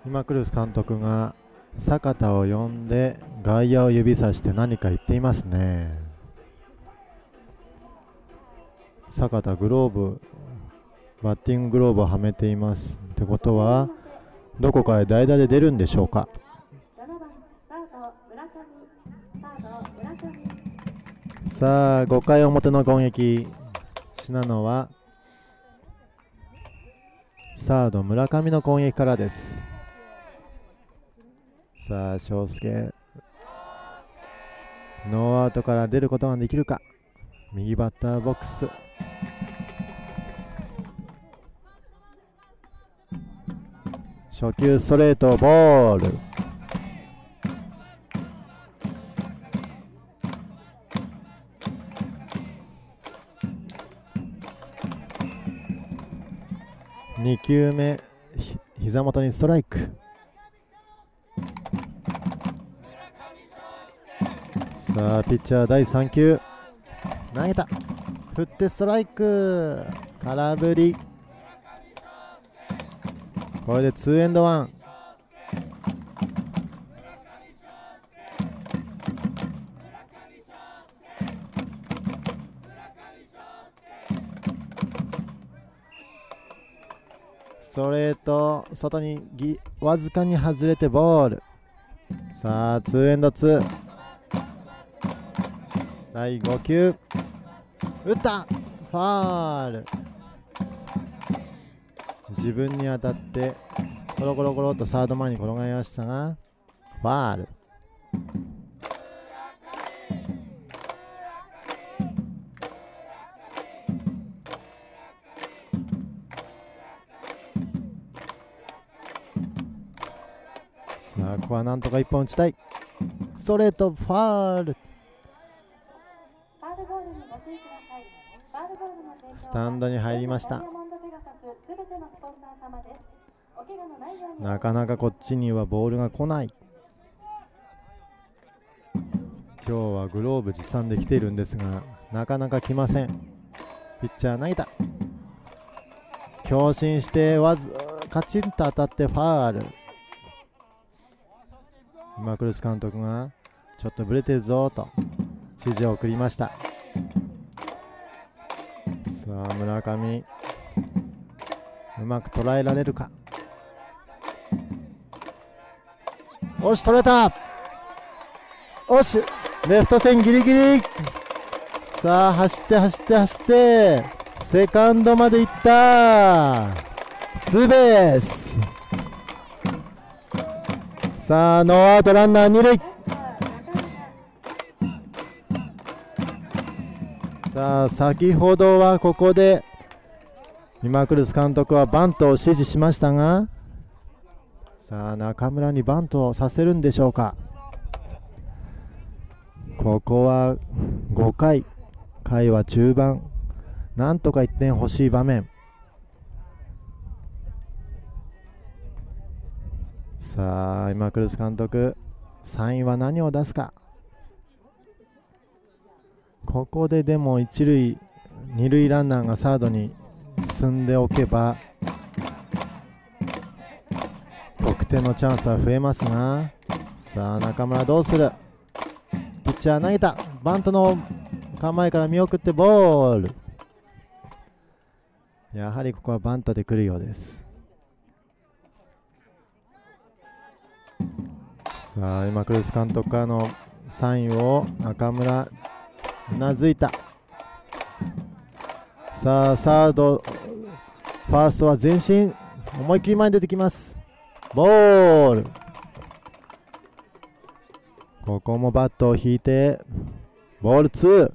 今クルス監督が坂田を呼んで外野を指さして何か言っていますね。坂田グローブ、バッティンググローブをはめていますってことは、どこかへ代打で出るんでしょうか。さあ5回表の攻撃、信濃はサード村上の攻撃からです。さあ翔介、ノーアウトから出ることができるか。右バッターボックス、初球ストレートボール。2球目膝元にストライク。さあピッチャー第3球投げた、振ってストライク、空振り。これで2エンドワン。ストレート外にわずかに外れてボール。さあ2エンド2、第5球打った、ファール。自分に当たってコロコロコロっとサード前に転がりましたがファール。さあここはなんとか1本打ちたい。ストレートファール。スタンドに入りました。なかなかこっちにはボールが来ない。今日はグローブ持参で来ているんですがなかなか来ません。ピッチャー投げた、強振してカチンと当たってファール。今クルス監督がちょっとブレてるぞと指示を送りました。さあ村上うまく捉えられるか。おし取れた、おしレフト線ギリギリ。さあ走って走って走ってセカンドまで行った、ツーベース。さあノーアウトランナー2塁。さあ先ほどはここで今クルス監督はバントを指示しましたが、さあ中村にバントをさせるんでしょうか。ここは5回、回は中盤、なんとか1点欲しい場面。さあ今クルス監督3位は何を出すか。ここででも一塁二塁ランナーがサードに進んでおけば得点のチャンスは増えますが、さあ中村どうする。ピッチャー投げた、バントの構えから見送ってボール。やはりここはバントで来るようです。さあ今クルス監督からのサインを中村うなずいた。さあサードファーストは前進、思いっきり前に出てきます。ボール。ここもバットを引いてボール2。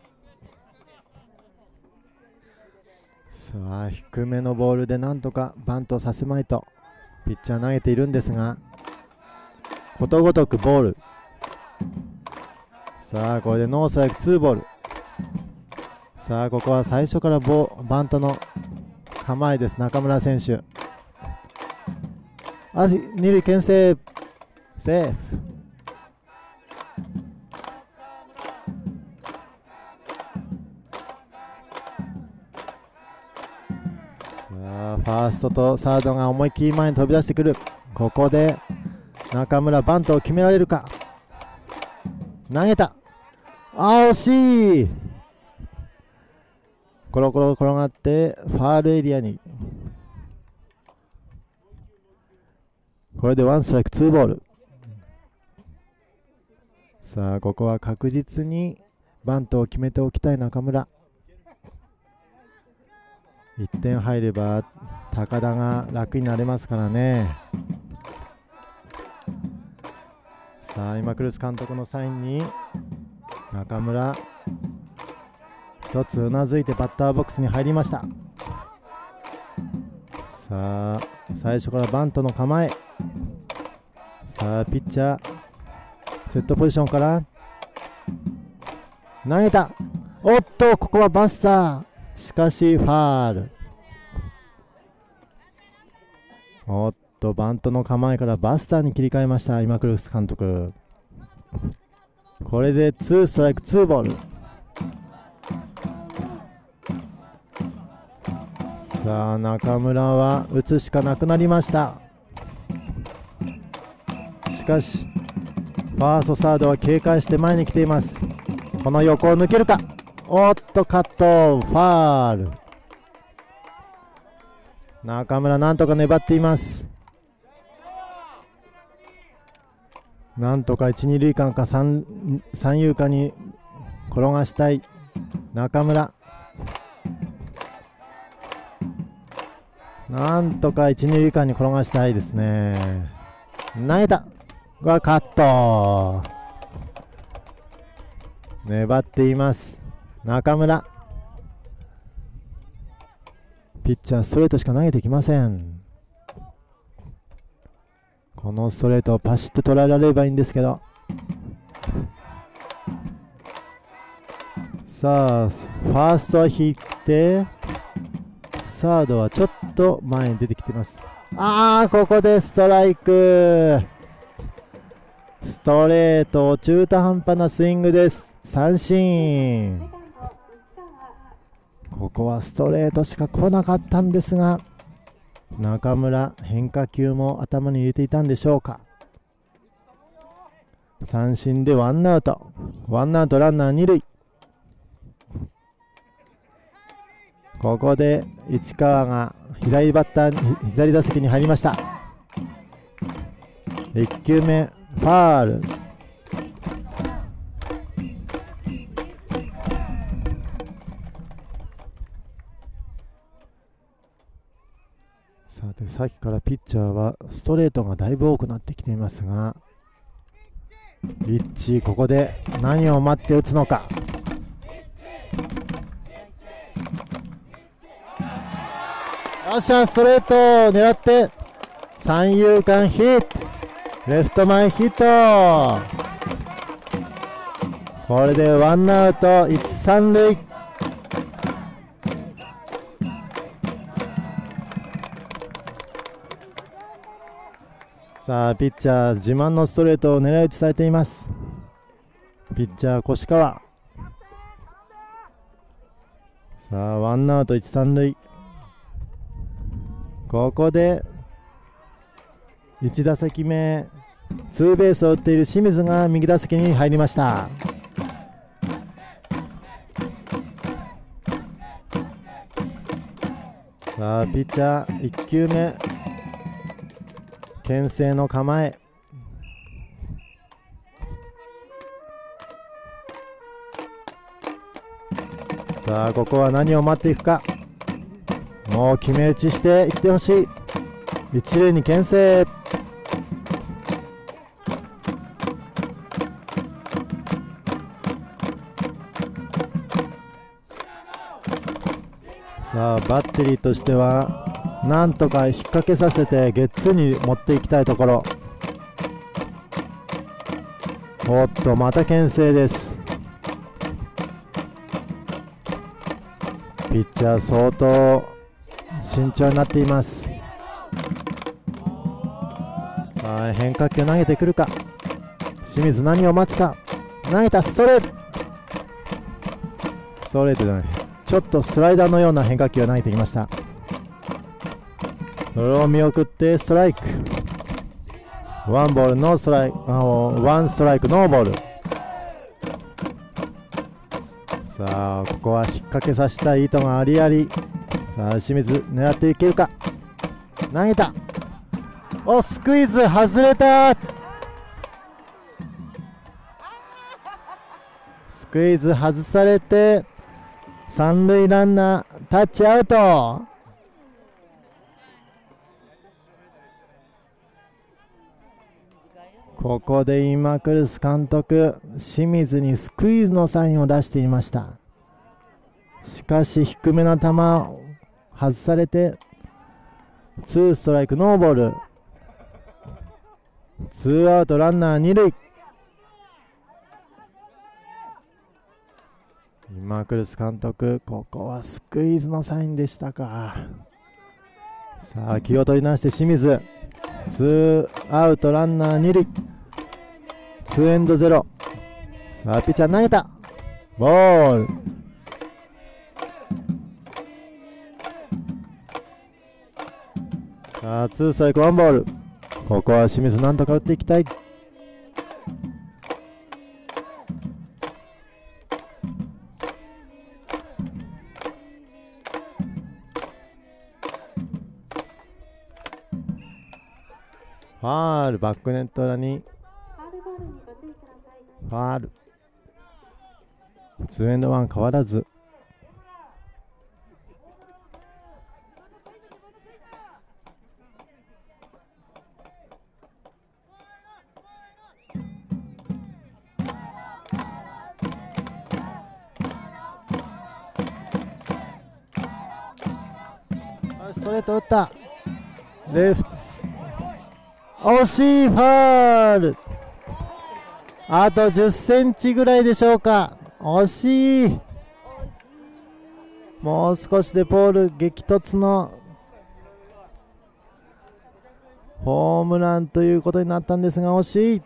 さあ低めのボールでなんとかバントさせまいとピッチャー投げているんですが、ことごとくボール。さあこれでノーストライク2ボール。さあここは最初からバントの構えです。中村選手、二塁牽制セーフ。さあファーストとサードが思いっきり前に飛び出してくる。 ここで中村バントを決められるか。投げた。惜しい。コロコロ転がってファールエリアに。これでワンストライクツーボール。さあここは確実にバントを決めておきたい中村。1点入れば高田が楽になれますからね。さあ今クルス監督のサインに中村一つうなずいてバッターボックスに入りました。さあ最初からバントの構え。さあピッチャーセットポジションから投げた。おっとここはバスター。しかしファール。おっとバントの構えからバスターに切り替えました今クルス監督。これでツーストライクツーボール。さあ中村は打つしかなくなりました。しかしファーストサードは警戒して前に来ています。この横を抜けるか。おっとカットファール。中村なんとか粘っています。なんとか一二塁間か三遊間に転がしたい中村。なんとか一二塁間に転がしたいですね。投げた。カット。粘っています中村。ピッチャーストレートしか投げてきません。このストレートをパシッと捉えられればいいんですけど。さあファーストは引いてサードはちょっと前に出てきてます。ここでストライク。ストレート中途半端なスイングです。三振。ここはストレートしか来なかったんですが中村変化球も頭に入れていたんでしょうか。三振でワンアウトランナー二塁。ここで市川が左打席に入りました。1球目ファール。さてさっきからピッチャーはストレートがだいぶ多くなってきていますがリッチーここで何を待って打つのか。よっしゃストレートを狙って三遊間ヒット。レフト前ヒット。これでワンアウト一三塁。さあピッチャー自慢のストレートを狙い撃ちされています。ピッチャー越川。さあワンアウト一三塁。ここで1打席目ツーベースを打っている清水が右打席に入りました。さあピッチャー1球目牽制の構え。さあここは何を待っていくか。もう決め打ちしていってほしい。一塁に牽制。さあバッテリーとしてはなんとか引っ掛けさせてゲッツーに持っていきたいところ。おっとまた牽制です。ピッチャー相当慎重になっています。さあ変化球投げてくるか。清水何を待つか。投げた。ストレートじゃない、ちょっとスライダーのような変化球を投げてきました。それを見送ってストライク。 ワンボールノーストライク、ワンストライクノーボール。さあここは引っ掛けさせたい意図がありあり。さあ清水狙っていけるか。投げた。お、スクイズ外れた。スクイズ外されて三塁ランナータッチアウト。ここでインマクルス監督、清水にスクイズのサインを出していました。しかし低めの球を外されてツーストライクノーボール。ツーアウトランナー二塁。インマクルス監督、ここはスクイズのサインでしたか。さあ気を取り直して清水、ツーアウトランナー二塁、ツーエンドゼロ。さあピッチャー投げた。ボール。さあツーストライクワンボール。ここは清水なんとか打っていきたい。ファール、バックネット裏にファール。ツーエンドワン変わらず。ストレート打った。レフト、惜しい。ファール。あと10センチぐらいでしょうか。惜しい。もう少しでポール激突のホームランということになったんですが、惜しい。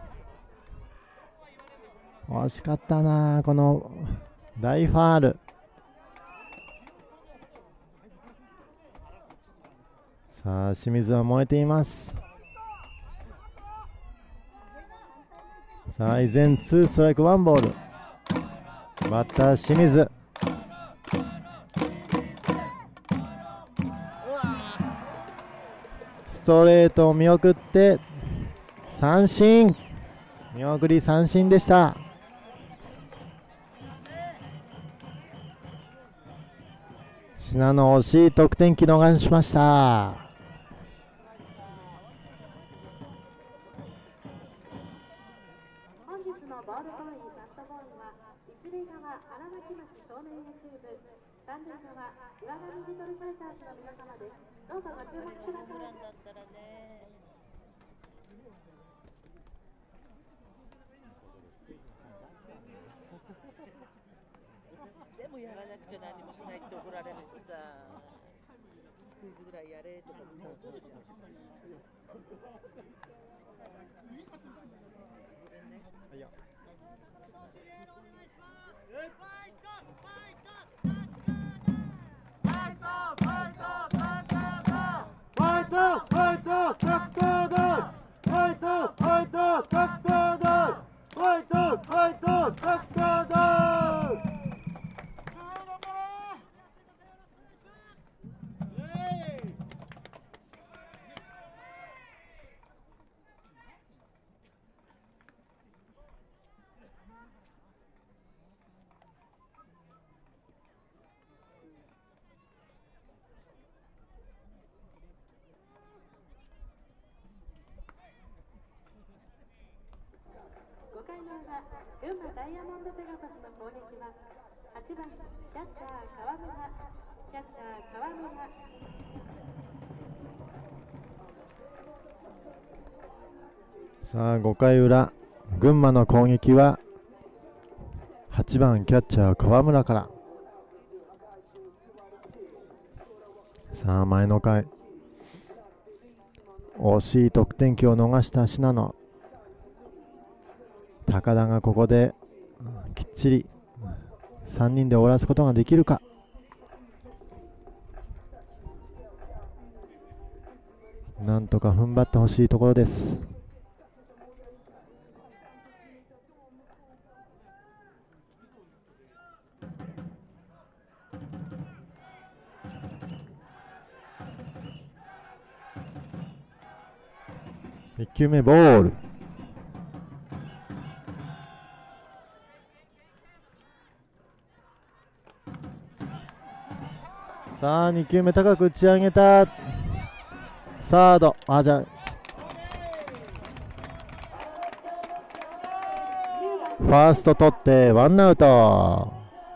惜しかったな、この大ファール。さあ清水は燃えています。さあ依然ツーストライクワンボール。バッター清水。ストレートを見送って三振。見送り三振でした。信濃惜しい得点機逃しました。 でもやらなくちゃ何もしないって怒られるしさ、スクイズぐらいやれとかみんな怒るじゃん。 5回の裏、群馬ダイヤモンドペガサスの攻撃は8番キャッチャー川村、キャッチャー川村。 さあ5回裏、群馬の攻撃は8番キャッチャー川村から。さあ前の回惜しい得点機を逃した信濃。高田がここできっちり3人で終わらすことができるか。なんとか踏ん張ってほしいところです。 1球目ボール。さあ2球目高く打ち上げた。サード、じゃあファースト取ってワンアウト。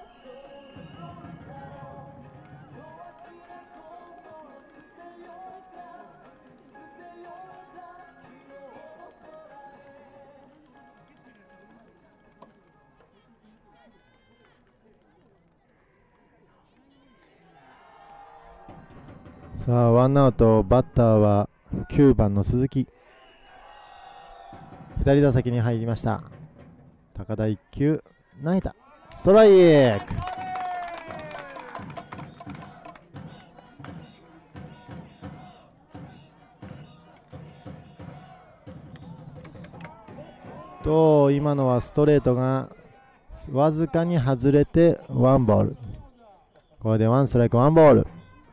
さあワンアウト、バッターは9番の鈴木。左打席に入りました。高田1球投げた、ストライク。と今のはストレートがわずかに外れてワンボール。これでワンストライクワンボール。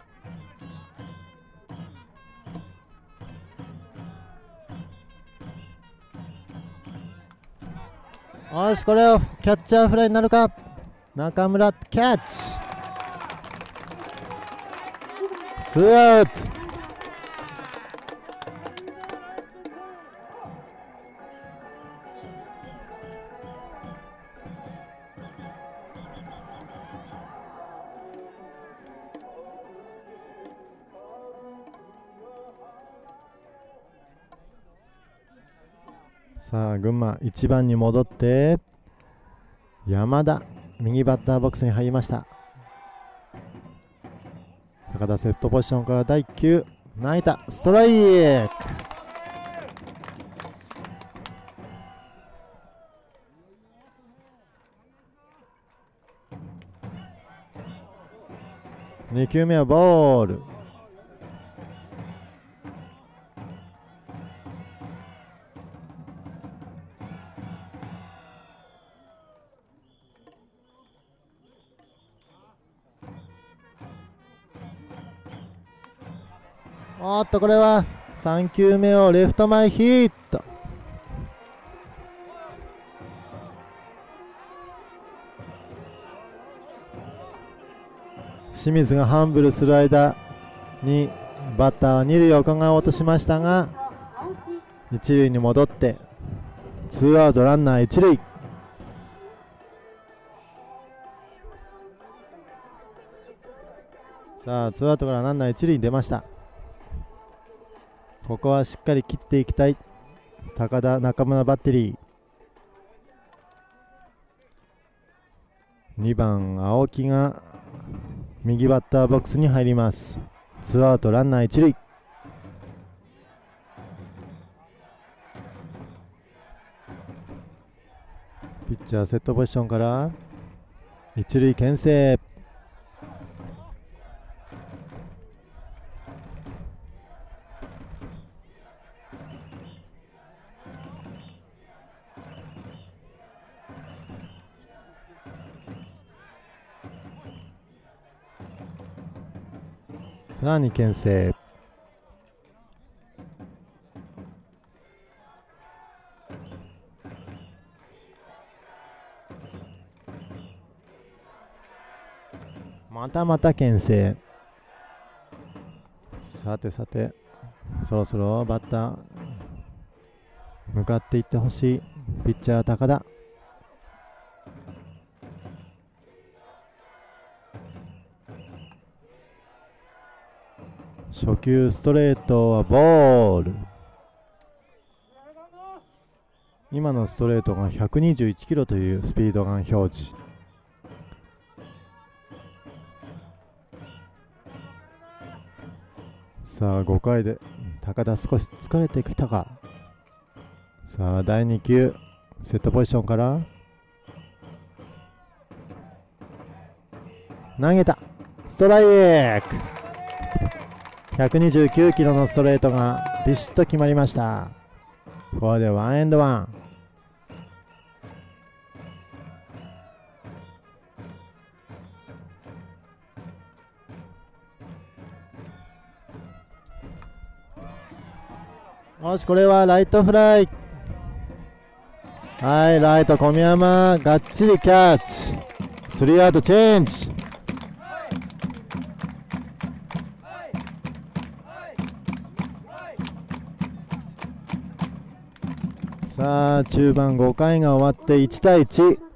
よし、これをキャッチャーフライになるか。中村キャッチ、ツーアウト。さあ群馬1番に戻って山田、右バッターボックスに入りました。高田セットポジションから第1球投げた、ストライク。2球目はボール。おっとこれは3球目をレフト前ヒット。清水がハンブルする間にバッターは二塁を伺おうとしましたが一塁に戻ってツーアウトランナー一塁。さあツーアウトからランナー一塁に出ました。ここはしっかり切っていきたい高田中村バッテリー。2番青木が右バッターボックスに入ります。ツーアウトランナー一塁。ピッチャーセットポジションから一塁牽制。さらに牽制。またまた牽制。さてさてそろそろバッター向かっていってほしいピッチャー高田。初球ストレートはボール。今のストレートが121キロというスピードガン表示。さあ5回で高田少し疲れてきたか。さあ第2球セットポジションから投げた、ストライク。129キロのストレートがビシッと決まりました。これでワンエンドワン。 よし、これはライトフライ。はい、ライト小宮山がっちりキャッチ。スリーアウトチェンジ。さあ中盤5回が終わって1対1。